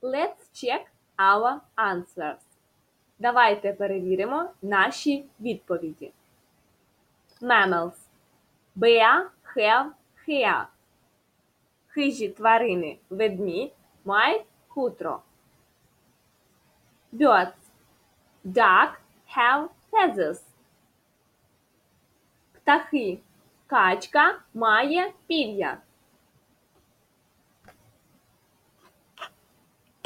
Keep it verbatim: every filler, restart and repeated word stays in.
Let's check our answers. Давайте перевіримо наші відповіді. Mammals. Bear have hair. Хижі тварини, ведмідь, мають хутро. Birds. Duck have feathers. Птахи. Качка має пір'я.